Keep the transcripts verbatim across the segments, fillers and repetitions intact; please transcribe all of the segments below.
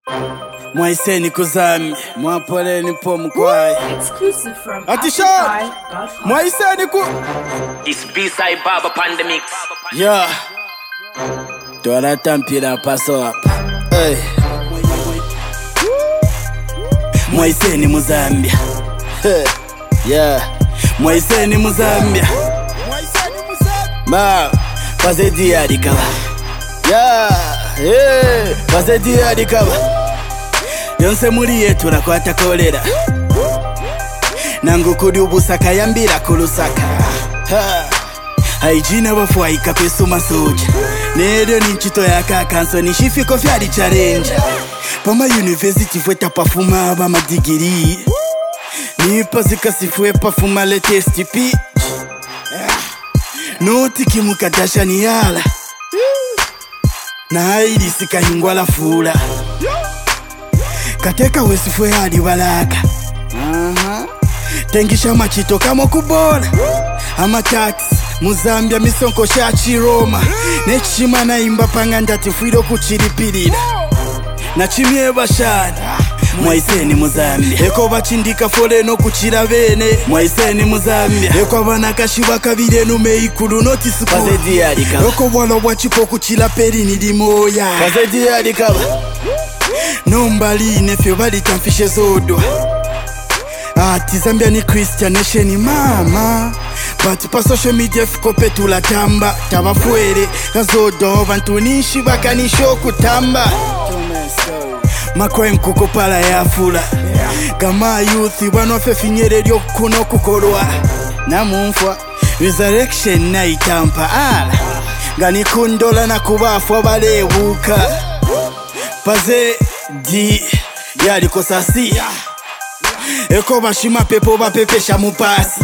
Mwaiseni kuzami, mwapole nipo mkwai. Exclusive from Atisha, Mwaiseni ku It's B-side Baba Pandemic. Yeah. Tuwala tampira paso hapa. Hey. Mwaiseni Muzambia. Hey. Yeah. Mwaiseni Muzambia. Mwaiseni Muzambia. Ma, pazedi adikawa. Yeah. Hey. Pazedi adikawa. Yonse muri yetu nakwata kolera. Nangu kudi ubusaka yambira kulusaka. Ha. Haijina wafuaika kwesuma soja. Nero ni nchito ya kakanso ni shifiko fyari challenge. Pama university fweta pafuma aba madigiri. Nipa zika sifwe pafuma le testi pitch. Noti kimukadasha ni yala. Na haidi sika hingwa la fula. Kateka wesifwe hadi walaka. Aha. Tengisha machito kama kubola. Ama taxi Muzambia misonko shachi Roma. Nechima na imba panganda tifwiro kuchiripirira. Na chimie bashani Mwaiseni Muzambia. Eko bachindika fole no kuchira bene. Mwaiseni Muzambia. Eko banakashiba kabire nume ikulu noti suku. Pazedi adikaba. Eko wala wachipo kuchira peri nilimoya. Pazedi adikaba. Nombali nefyo bali tamfishe zodwa. Ati Zambia ni Christian nation mama. But pa social media fikope tula tamba. Tabafuere kazodo bantu nishi bakanisho kutamba. Makwe mkuko pala ya fula. Kama youthi wanofe finyere lyo kuno kukorwa. Na mumfwa resurrection na itampa ala. Gani kundola na kubafwa bale wuka. Paze di yali kosasi. Eko bashima pepo ba pepe shamupasi.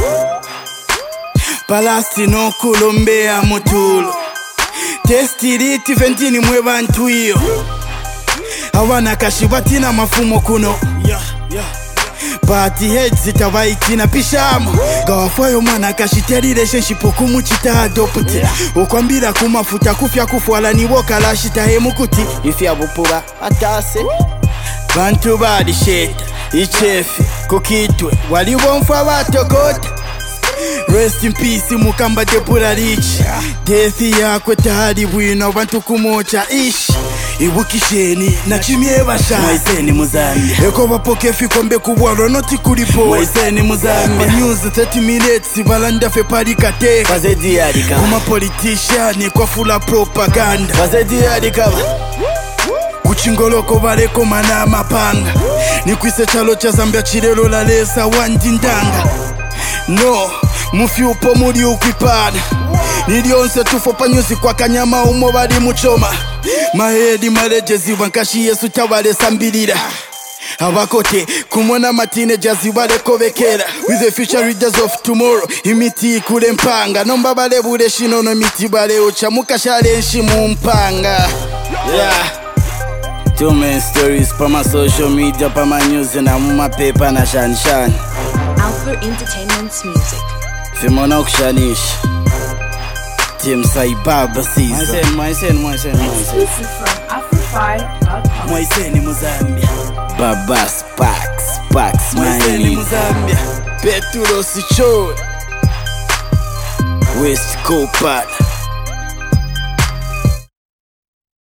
Palasti no kulombea mutulo. Testiriti ventini mwe bantu iyo. Hawana kashibati na mafumo kuno. Party heads zitawaiti na pishamo. Gawafoyo mwana kashite relationship kumuchita adopte. Ukwambira kumafuta kufya kufuala ni woka la shita hemukuti. Ifi abupuba atase bantu badi sheta ichefi kukitwe waliwomfa batokota. Rest in peace mukamba depula rich. Death yakwe tahari bwino bantu kumocha ish. Ibukisheni na chimie basha. Mwaiseni Muzambia. Eko bapoke fikombe kubwalo noti kulipo. Mwaiseni Muzambia. News thirty minutes balanda fe pari kate. Pazedi adika. Kuma politician kwa fula propaganda. Pazedi adika. Kuchingoloko baleko mana mapanga. Nikwise chalo cha Zambia chirelo la lesa wandindanga. No, mufi upo muri ukwipana. Nilionse tufo panyuzi kwa kanyama umo bali muchoma. Mahedi marejezi wankashi yesu tawale sambirira. Abakote kumona matine jazi wale kovekera. With the future readers of tomorrow. Imiti kule mpanga. Nomba bale bule shinono miti bale ucha. Mukashale nshi mumpanga. Yeah. Two main stories pama social media pama news na muma paper na shan shan. Alpha Entertainment's music. Fimona kushanishi. Team Saibaba season. Mwaiseni, Mwaiseni, Mwaiseni, Mwaiseni. Exclusive from Afrify dot com. Mwaiseni Muzambia. Baba Sparks, Sparks, Mwaiseni Muzambia. Peturo Sichore. West Coast.